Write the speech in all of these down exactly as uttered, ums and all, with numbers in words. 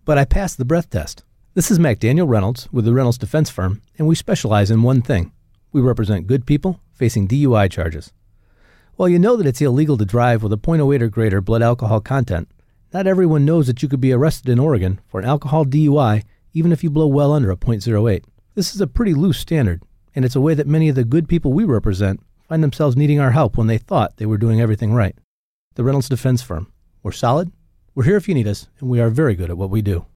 but I passed the breath test. This is McDaniel Reynolds with the Reynolds Defense Firm, and we specialize in one thing. We represent good people facing D U I charges. While you know that it's illegal to drive with a point oh eight or greater blood alcohol content, not everyone knows that you could be arrested in Oregon for an alcohol D U I even if you blow well under a point oh eight. This is a pretty loose standard, and it's a way that many of the good people we represent find themselves needing our help when they thought they were doing everything right. The Reynolds Defense Firm. We're solid, we're here if you need us, and we are very good at what we do.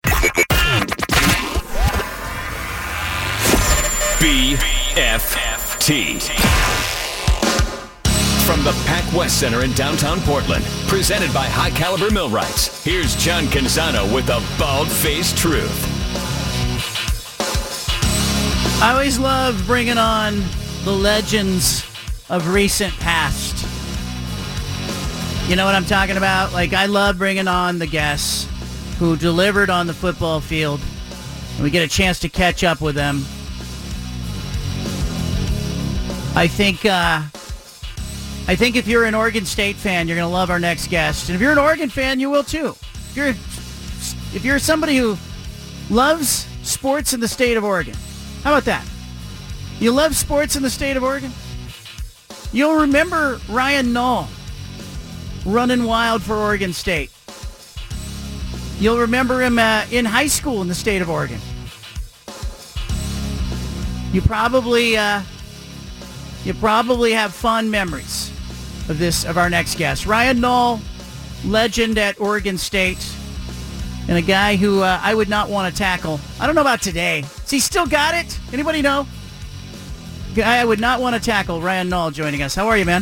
B F T. From the Pac West Center in downtown Portland, presented by High Caliber Millwrights, here's John Canzano with the bald-faced truth. I always love bringing on the legends of recent past. You know what I'm talking about? Like, I love bringing on the guests who delivered on the football field, and we get a chance to catch up with them. I think, uh, I think if you're an Oregon State fan, you're going to love our next guest. And if you're an Oregon fan, you will too. If you're, if you're somebody who loves sports in the state of Oregon, how about that? You love sports in the state of Oregon? You'll remember Ryan Nall running wild for Oregon State. You'll remember him uh, in high school in the state of Oregon. You probably, uh, you probably have fond memories of this, of our next guest. Ryan Nall, legend at Oregon State, and a guy who uh, I would not want to tackle. I don't know about today. Has he still got it? Anybody know? Guy I would not want to tackle, Ryan Nall, joining us. How are you, man?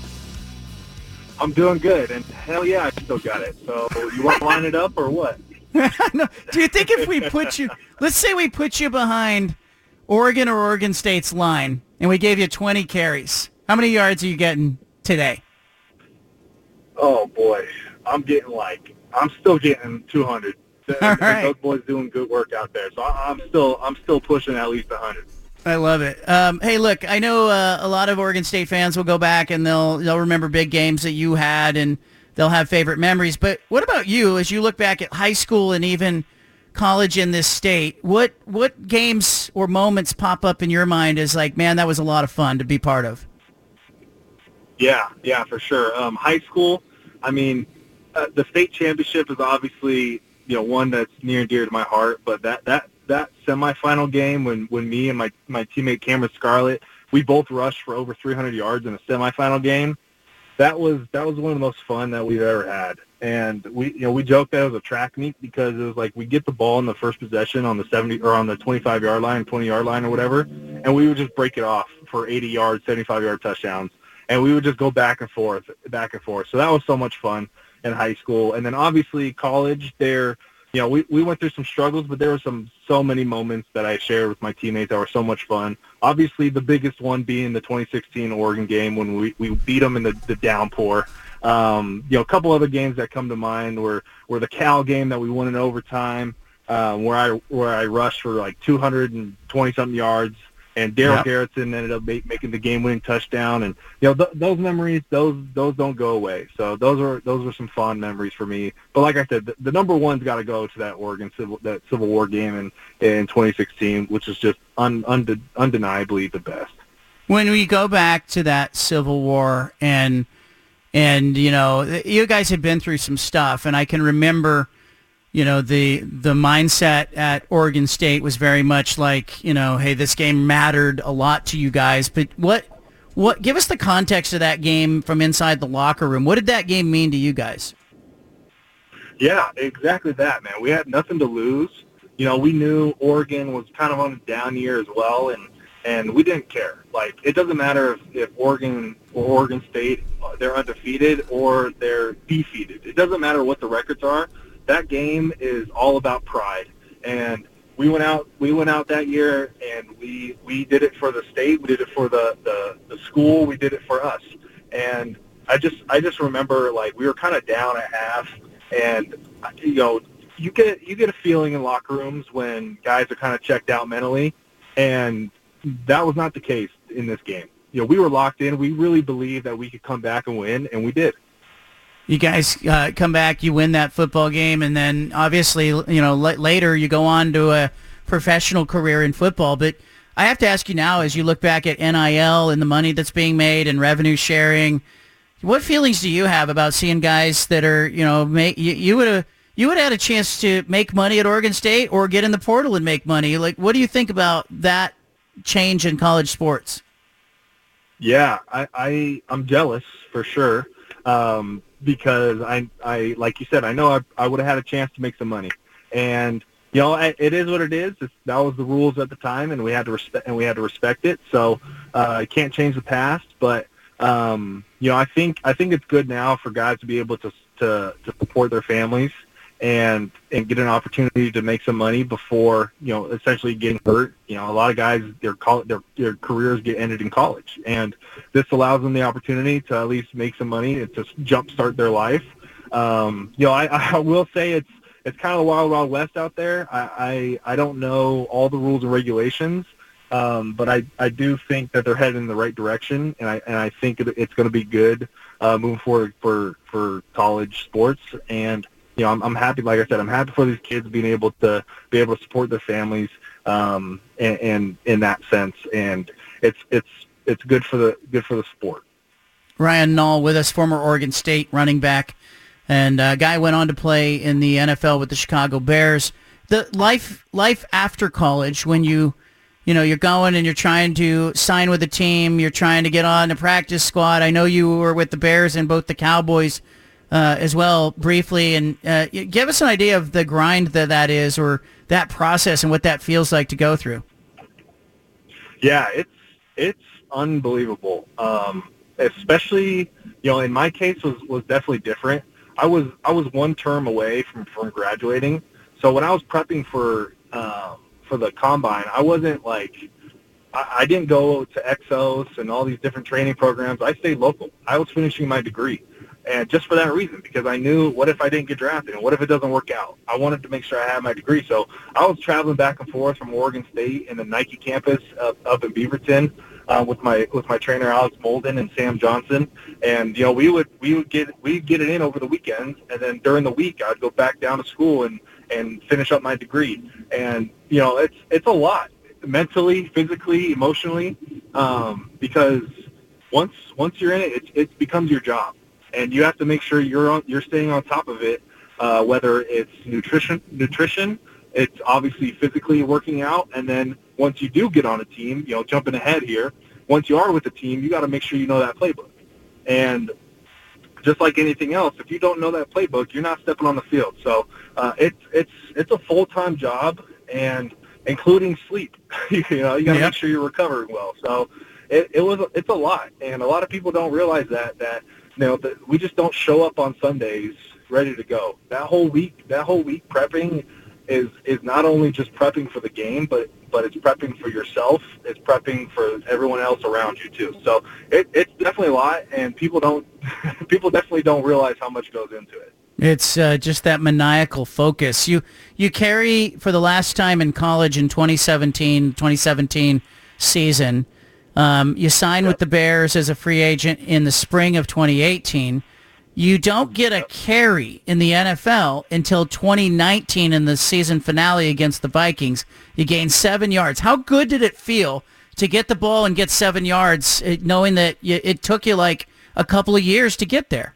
I'm doing good, and hell yeah, I still got it. So you want to line it up or what? No. Do you think if we put you, let's say we put you behind Oregon or Oregon State's line, and we gave you twenty carries, how many yards are you getting today? Oh, boy. I'm getting like, I'm still getting two hundred. All right. Those boys doing good work out there. So I'm still, I'm still pushing at least one hundred. I love it. Um, hey, look, I know uh, a lot of Oregon State fans will go back and they'll they'll remember big games that you had, and they'll have favorite memories. But what about you, as you look back at high school and even college in this state? What what games or moments pop up in your mind as like, man, that was a lot of fun to be part of? Yeah, yeah, for sure. Um, high school, I mean, uh, the state championship is obviously, you know, one that's near and dear to my heart. But that that that semifinal game when, when me and my, my teammate Cameron Scarlett, we both rushed for over three hundred yards in a semifinal game. That was that was one of the most fun that we've ever had. And we you know we joked that it was a track meet because it was like we get the ball in the first possession on the seventy or on the twenty-five yard line, twenty yard line or whatever, and we would just break it off for eighty yards, seventy-five yard touchdowns, and we would just go back and forth, back and forth. So that was so much fun in high school. And then obviously college, there. You know, we, we went through some struggles, but there were some so many moments that I shared with my teammates that were so much fun. Obviously, the biggest one being the twenty sixteen Oregon game when we, we beat them in the, the downpour. Um, you know, a couple other games that come to mind were, were the Cal game that we won in overtime, um, where I where I rushed for like two hundred twenty something yards, and Daryl Yep. Garrettson ended up make, making the game-winning touchdown. And you know, th- those memories, those those don't go away. So those are those are some fond memories for me. But like I said, the, the number one's got to go to that Oregon Civil that Civil War game in in twenty sixteen, which is just un, unde- undeniably the best. When we go back to that Civil War, and and you know, you guys had been through some stuff, and I can remember, you know, the the mindset at Oregon State was very much like, you know, hey, this game mattered a lot to you guys. But what what give us the context of that game from inside the locker room. What did that game mean to you guys? Yeah, exactly that, man. We had nothing to lose. You know, we knew Oregon was kind of on a down year as well, and and we didn't care. Like, it doesn't matter if, if Oregon or Oregon State, they're undefeated or they're defeated. It doesn't matter what the records are. That game is all about pride, and we went out. We went out that year, and we we did it for the state. We did it for the, the, the school. We did it for us. And I just I just remember, like, we were kind of down at half, and you know you get you get a feeling in locker rooms when guys are kind of checked out mentally, and that was not the case in this game. You know, we were locked in. We really believed that we could come back and win, and we did. You guys uh, come back, you win that football game, and then obviously, you know, l- later you go on to a professional career in football. But I have to ask you now, as you look back at N I L and the money that's being made and revenue sharing, what feelings do you have about seeing guys that are, you know, make you, you would have you would have had a chance to make money at Oregon State or get in the portal and make money? Like, what do you think about that change in college sports? Yeah, I, I I'm jealous for sure. Um, because I, I, like you said, I know I, I would have had a chance to make some money, and you know, I, it is what it is. It's, that was the rules at the time, and we had to respect, and we had to respect it. So uh, I can't change the past, but um, you know, I think I think it's good now for guys to be able to to, to support their families and and get an opportunity to make some money before, you know, essentially getting hurt. You know, a lot of guys, their col- their their careers get ended in college, and this allows them the opportunity to at least make some money and to jumpstart their life. Um, you know, I, I will say it's it's kind of a wild, wild west out there. I, I, I don't know all the rules and regulations, um, but I, I do think that they're heading in the right direction, and I and I think it, it's going to be good uh, moving forward for for college sports. And you know, I'm, I'm happy, like I said, I'm happy for these kids being able to be able to support their families, um, and, and in that sense, and it's it's it's good for the good for the sport. Ryan Nall with us, former Oregon State running back, and a guy went on to play in the N F L with the Chicago Bears. The life life after college, when you you know you're going and you're trying to sign with a team, you're trying to get on a practice squad. I know you were with the Bears and both the Cowboys. Uh, as well, briefly, and uh, give us an idea of the grind that that is, or that process, and what that feels like to go through. Yeah, it's it's unbelievable. Um, especially, you know, in my case was was definitely different. I was I was one term away from, from graduating, so when I was prepping for um, for the combine, I wasn't like I, I didn't go to Exos and all these different training programs. I stayed local. I was finishing my degree. And just for that reason, because I knew, what if I didn't get drafted, and what if it doesn't work out? I wanted to make sure I had my degree. So I was traveling back and forth from Oregon State and the Nike campus up, up in Beaverton uh, with my with my trainer Alex Molden and Sam Johnson. And you know, we would we would get we would get it in over the weekends, and then during the week I'd go back down to school and and finish up my degree. And you know, it's it's a lot, mentally, physically, emotionally, um, because once once you're in it, it, it becomes your job. And you have to make sure you're on, you're staying on top of it, uh, whether it's nutrition, nutrition, it's obviously physically working out, and then once you do get on a team, you know, jumping ahead here, once you are with the team, you got to make sure you know that playbook. And just like anything else, if you don't know that playbook, you're not stepping on the field. So uh, it's it's it's a full-time job, and including sleep. you know, you got to yep. make sure you're recovering well. So it, it was it's a lot, and a lot of people don't realize that that. You know, the, we just don't show up on Sundays ready to go. That whole week, that whole week prepping is is not only just prepping for the game, but but it's prepping for yourself. It's prepping for everyone else around you too. So it, it's definitely a lot, and people don't people definitely don't realize how much goes into it. It's uh, just that maniacal focus. You you carry, for the last time in college in twenty seventeen twenty seventeen season. Um, you sign yep. with the Bears as a free agent in the spring of twenty eighteen. You don't get a carry in the N F L until twenty nineteen in the season finale against the Vikings. You gain seven yards. How good did it feel to get the ball and get seven yards, knowing that you, it took you like a couple of years to get there?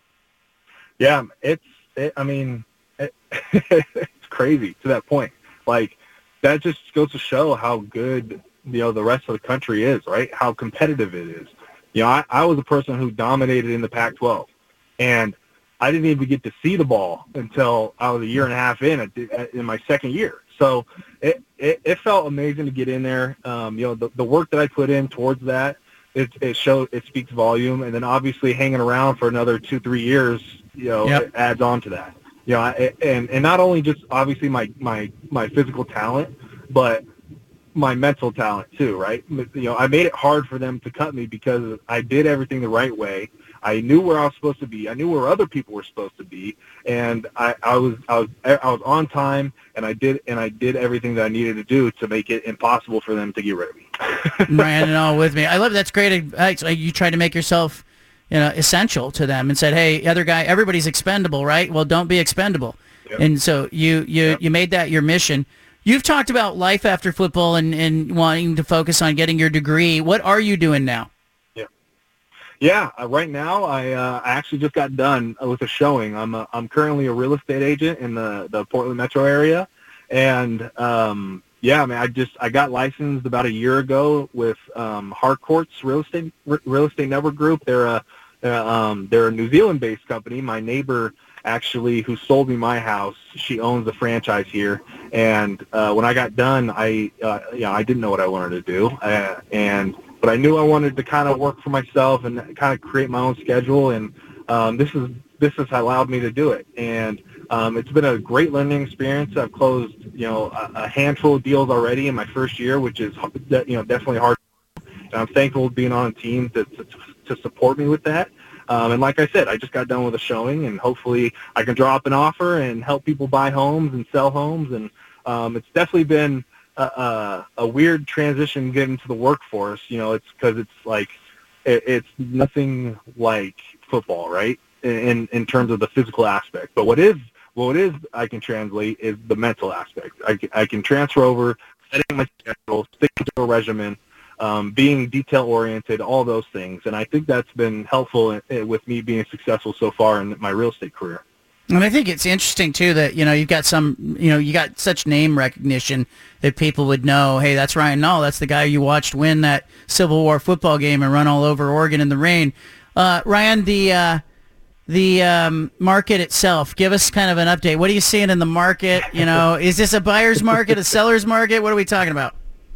Yeah, it's. It, I mean, it, it's crazy to that point. Like, that just goes to show how good, you know, the rest of the country is, right? How competitive it is. You know, I, I was a person who dominated in the Pac twelve, and I didn't even get to see the ball until I was a year and a half in at, in my second year. So it, it, it felt amazing to get in there. Um, you know, the, the work that I put in towards that, it, it shows, it speaks volume. And then obviously hanging around for another two, three years, you know, yep. it adds on to that. You know, I, and and not only just obviously my my my physical talent, but my mental talent too, right? You know, I made it hard for them to cut me because I did everything the right way. I knew where I was supposed to be. I knew where other people were supposed to be, and I, I was I was I was on time, and I did and I did everything that I needed to do to make it impossible for them to get rid of me. Ryan and all with me. I love that's great advice. You try to make yourself you know, essential to them and said, hey, other guy, everybody's expendable, right? Well, don't be expendable. Yep. And so you you, yep. you made that your mission. You've talked about life after football and, and wanting to focus on getting your degree. What are you doing now? Yeah, yeah. Uh, right now, I uh, I actually just got done with a showing. I'm a, I'm currently a real estate agent in the, the Portland metro area, and um, yeah, I mean, I just I got licensed about a year ago with um, Harcourt's Real Estate Real Estate Network Group. They're a uh, um, they're a New Zealand-based company. My neighbor, actually, who sold me my house, she owns a franchise here. And uh, when I got done, I uh, you know I didn't know what I wanted to do, uh, and but I knew I wanted to kind of work for myself and kind of create my own schedule. And um, this is this has allowed me to do it. And um, it's been a great learning experience. I've closed you know a, a handful of deals already in my first year, which is you know definitely hard. And I'm thankful being on a team to to, to support me with that. Um, and like I said, I just got done with a showing, and hopefully I can draw up an offer and help people buy homes and sell homes. And um, it's definitely been a, a, a weird transition getting to the workforce. You know, it's because it's like it, it's nothing like football, right? In in terms of the physical aspect. But what is what is I can translate is the mental aspect. I, I can transfer over, setting my schedule, sticking to a regimen. Um, being detail-oriented, all those things. And I think that's been helpful in, in, with me being successful so far in my real estate career. And I think it's interesting, too, that, you know, you've got some, you know, you got such name recognition that people would know, hey, that's Ryan Nall. That's the guy you watched win that Civil War football game and run all over Oregon in the rain. Uh, Ryan, the uh, the um, market itself, give us kind of an update. What are you seeing in the market? You know, is this a buyer's market, a seller's market? What are we talking about?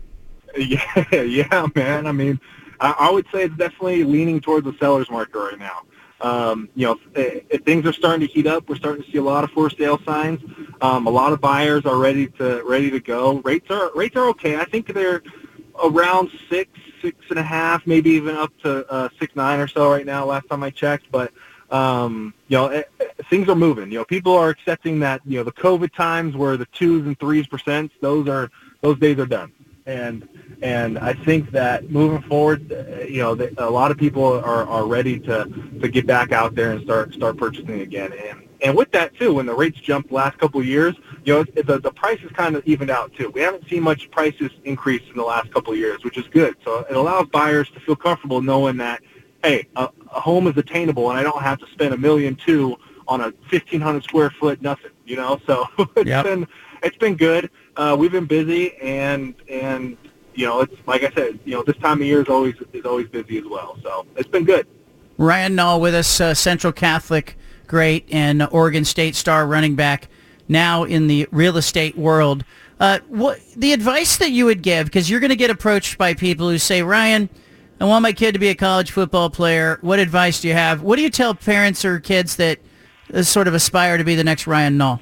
Yeah, yeah, man. I mean, I, I would say it's definitely leaning towards the seller's market right now. Um, you know, if, if things are starting to heat up, we're starting to see a lot of for sale signs. Um, a lot of buyers are ready to ready to go. Rates are rates are okay. I think they're around six, six and a half, maybe even up to uh, six nine or so right now. Last time I checked, but um, you know, it, it, things are moving. You know, people are accepting that you know the COVID times where the twos and threes percent, those are those days are done. And and I think that moving forward, uh, you know, the, a lot of people are, are ready to, to get back out there and start start purchasing again. And and with that too, when the rates jumped the last couple of years, you know, the the prices kind of evened out too. We haven't seen much prices increase in the last couple of years, which is good. So it allows buyers to feel comfortable knowing that, hey, a, a home is attainable, and I don't have to spend a million two on a fifteen hundred square foot nothing. You know, so it's yep. been it's been good. Uh, we've been busy, and and you know, it's like I said, you know, this time of year is always is always busy as well. So it's been good. Ryan Nall with us, uh, Central Catholic great and Oregon State star running back, now in the real estate world. Uh, what the advice that you would give, because you're going to get approached by people who say, Ryan, I want my kid to be a college football player. What advice do you have? What do you tell parents or kids that uh, sort of aspire to be the next Ryan Nall?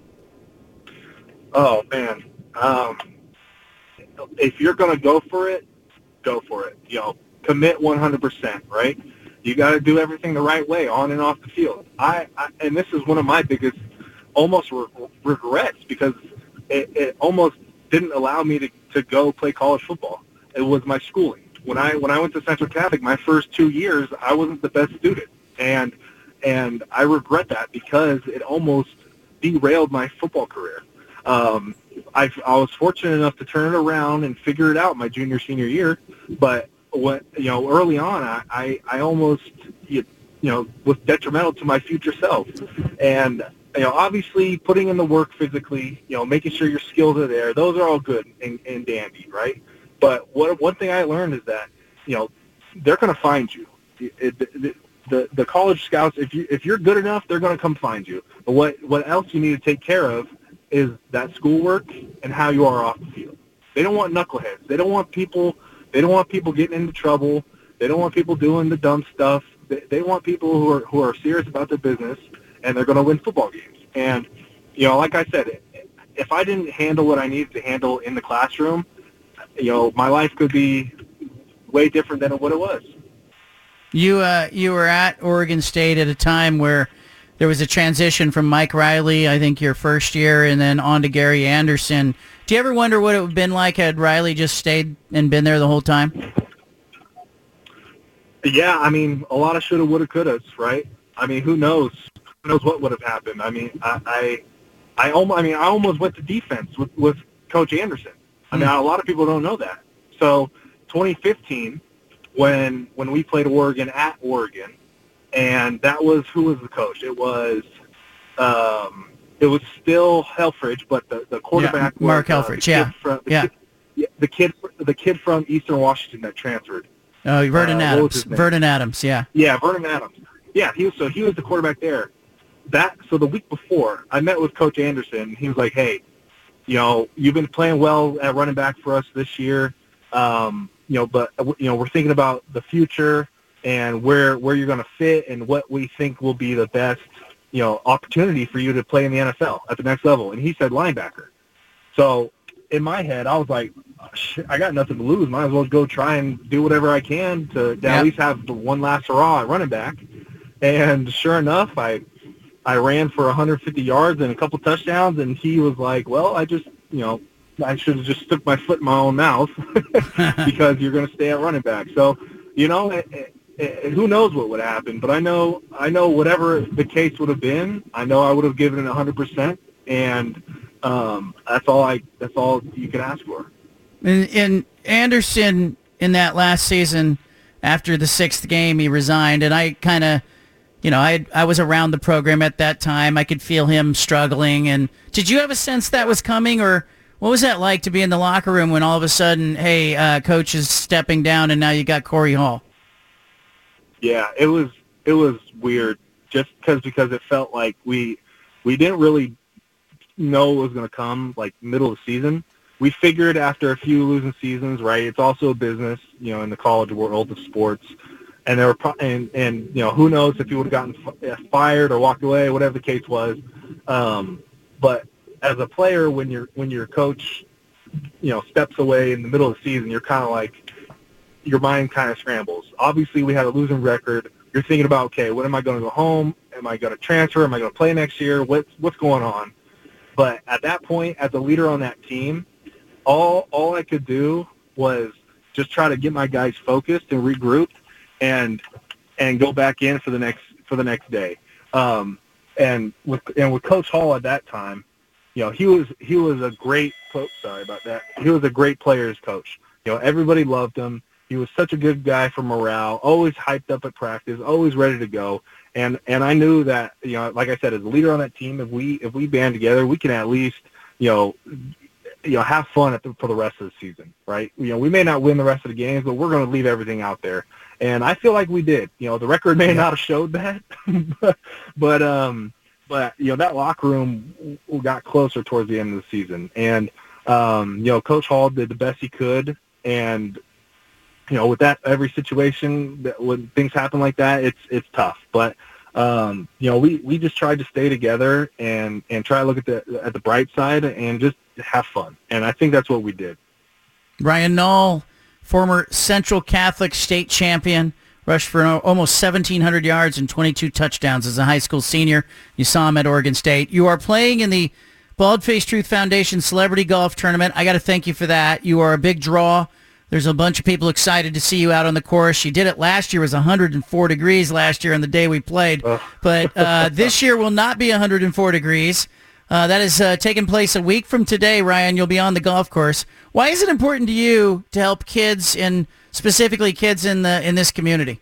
Oh, man. Um, if you're going to go for it, go for it. You know, commit one hundred percent, right? You got to do everything the right way on and off the field. I, I and this is one of my biggest almost re- regrets because it, it almost didn't allow me to, to go play college football. It was my schooling. When I when I went to Central Catholic, my first two years, I wasn't the best student, and and I regret that because it almost derailed my football career. Um, I, I was fortunate enough to turn it around and figure it out my junior, senior year. But what you know, early on, I, I, I almost you, you know was detrimental to my future self. And you know, obviously, putting in the work physically, you know, making sure your skills are there, those are all good and, and dandy, right? But what one thing I learned is that you know they're going to find you. It, it, the the college scouts, if you if you're good enough, they're going to come find you. But what what else you need to take care of is that schoolwork and how you are off the field. They don't want knuckleheads. They don't want people. They don't want people getting into trouble. They don't want people doing the dumb stuff. They, they want people who are who are serious about their business, and they're going to win football games. And you know, like I said, if I didn't handle what I needed to handle in the classroom, you know, my life could be way different than what it was. You uh, you were at Oregon State at a time where there was a transition from Mike Riley, I think your first year, and then on to Gary Anderson. Do you ever wonder what it would have been like had Riley just stayed and been there the whole time? Yeah, I mean, a lot of shoulda, woulda, couldas, right? I mean, who knows? Who knows what would have happened? I mean, I, I, I almost, I mean, I almost went to defense with, with Coach Anderson. I mean, mm. a lot of people don't know that. So, twenty fifteen, when when we played Oregon at Oregon, and that was who was the coach? It was, um, it was still Helfrich, but the, the quarterback yeah, Mark was, Helfrich. Uh, yeah, from, the yeah. Kid, the kid, the kid from Eastern Washington that transferred. Oh, Vernon uh, Adams. Vernon Adams. Yeah. Yeah, Vernon Adams. Yeah, he was so he was the quarterback there. That so the week before, I met with Coach Anderson. He was like, "Hey, you know, you've been playing well at running back for us this year. Um, you know, but you know, we're thinking about the future and where where you're going to fit and what we think will be the best, you know, opportunity for you to play in the N F L at the next level." And he said linebacker. So in my head, I was like, oh, shit, I got nothing to lose. Might as well go try and do whatever I can to, to yep. at least have the one last hurrah at running back. And sure enough, I I ran for one hundred fifty yards and a couple touchdowns, and he was like, well, I just, you know, I should have just stuck my foot in my own mouth because you're going to stay at running back. So, you know, it, it, it, who knows what would happen, but I know I know whatever the case would have been, I know I would have given it one hundred percent, and um, that's all I that's all you can ask for. And, and Anderson, in that last season, after the sixth game, he resigned, and I kind of, you know, I I was around the program at that time. I could feel him struggling. And did you have a sense that was coming, or what was that like to be in the locker room when all of a sudden, hey, uh, coach is stepping down, and now you got Corey Hall? Yeah, it was it was weird, just because because it felt like we we didn't really know what was going to come, like middle of the season. We figured after a few losing seasons, right? It's also a business, you know, in the college world of sports. And there were, pro- and and you know, who knows if he would have gotten f- fired or walked away, whatever the case was. Um, but as a player, when your when your coach, you know, steps away in the middle of the season, you're kind of like, your mind kind of scrambles. Obviously, we had a losing record. You're thinking about, okay, when am I going to go home? Am I going to transfer? Am I going to play next year? What's what's going on? But at that point, as a leader on that team, all all I could do was just try to get my guys focused and regrouped, and and go back in for the next for the next day. Um, and with and with Coach Hall at that time, you know, he was he was a great coach. Sorry about that. He was a great players coach. You know, everybody loved him. He was such a good guy for morale. Always hyped up at practice. Always ready to go. And and I knew that, you know, like I said, as a leader on that team, if we if we band together, we can at least, you know, you know, have fun at the, for the rest of the season, right? You know, we may not win the rest of the games, but we're going to leave everything out there. And I feel like we did. You know, the record may not have showed that, but, but, um, but, you know, that locker room got closer towards the end of the season. And, um, you know, Coach Hall did the best he could. And, you know, with that, every situation that when things happen like that, it's, it's tough. But, um, you know, we, we just tried to stay together and, and try to look at the, at the bright side and just have fun. And I think that's what we did. Ryan Nall, former Central Catholic state champion, rushed for almost seventeen hundred yards and twenty-two touchdowns as a high school senior. You saw him at Oregon State. You are playing in the Bald Face Truth Foundation Celebrity Golf Tournament. I got to thank you for that. You are a big draw. There's a bunch of people excited to see you out on the course. You did it last year. It was one hundred four degrees last year on the day we played. But uh, this year will not be one hundred four degrees. Uh, that is uh, taking place a week from today, Ryan. You'll be on the golf course. Why is it important to you to help kids, and specifically kids in the in this community?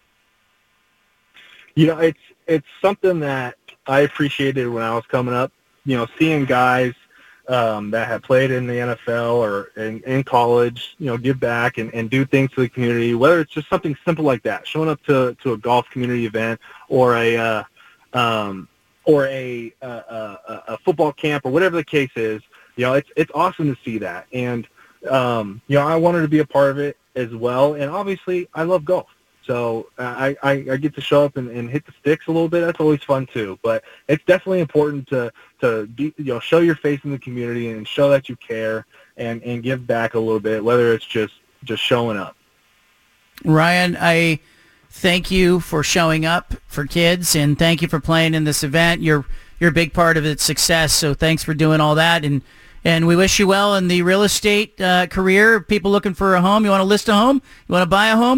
You know, it's it's something that I appreciated when I was coming up. You know, seeing guys um, that have played in the N F L or in, in college, you know, give back and, and do things to the community, whether it's just something simple like that, showing up to, to a golf community event or a uh, um, or a, uh, a a football camp or whatever the case is. You know, it's it's awesome to see that. And, um, you know, I wanted to be a part of it as well. And obviously I love golf. So I, I, I get to show up and, and hit the sticks a little bit. That's always fun too. But it's definitely important to, to be, you know, show your face in the community and show that you care and, and give back a little bit, whether it's just, just showing up. Ryan, I thank you for showing up for kids, and thank you for playing in this event. You're you're a big part of its success, so thanks for doing all that. And and we wish you well in the real estate uh, career. People looking for a home, you want to list a home, you want to buy a home,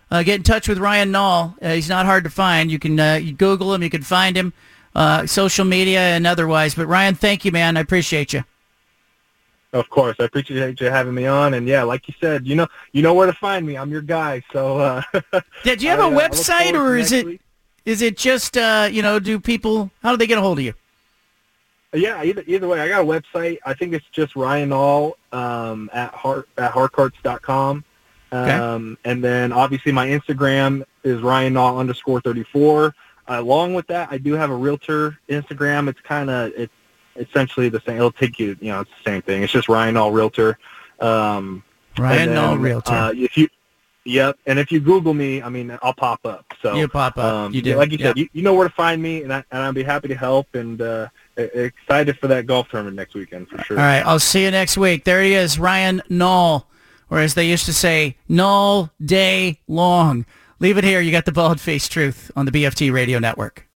uh, get in touch with Ryan Nall. Uh, he's not hard to find. You can uh, you Google him. You can find him, uh, social media and otherwise. But Ryan, thank you, man. I appreciate you. Of course, I appreciate you having me on, and yeah, like you said, you know, you know where to find me. I'm your guy. So, uh, did you have a I, uh, website, or is it week. is it just uh, you know, do people, how do they get a hold of you? Yeah, either either way, I got a website. I think it's just Ryan Nall um, at heart at harcarts dot com, okay. um, and then obviously my Instagram is Ryan Nall underscore thirty four. Uh, along with that, I do have a realtor Instagram. It's kind of it's. essentially the same. It'll take you, you know, it's the same thing. It's just Ryan Nall Realtor. Um, Ryan Nall Realtor. Uh, if you, yep. And if you Google me, I mean, I'll pop up. So you pop up. Um, you do. Like you yep. said, you, you know where to find me, and, I, and I'll be happy to help. And uh, excited for that golf tournament next weekend for sure. All right, I'll see you next week. There he is, Ryan Nall, or as they used to say, Nall Day Long. Leave it here. You got the Bald Faced Truth on the B F T Radio Network.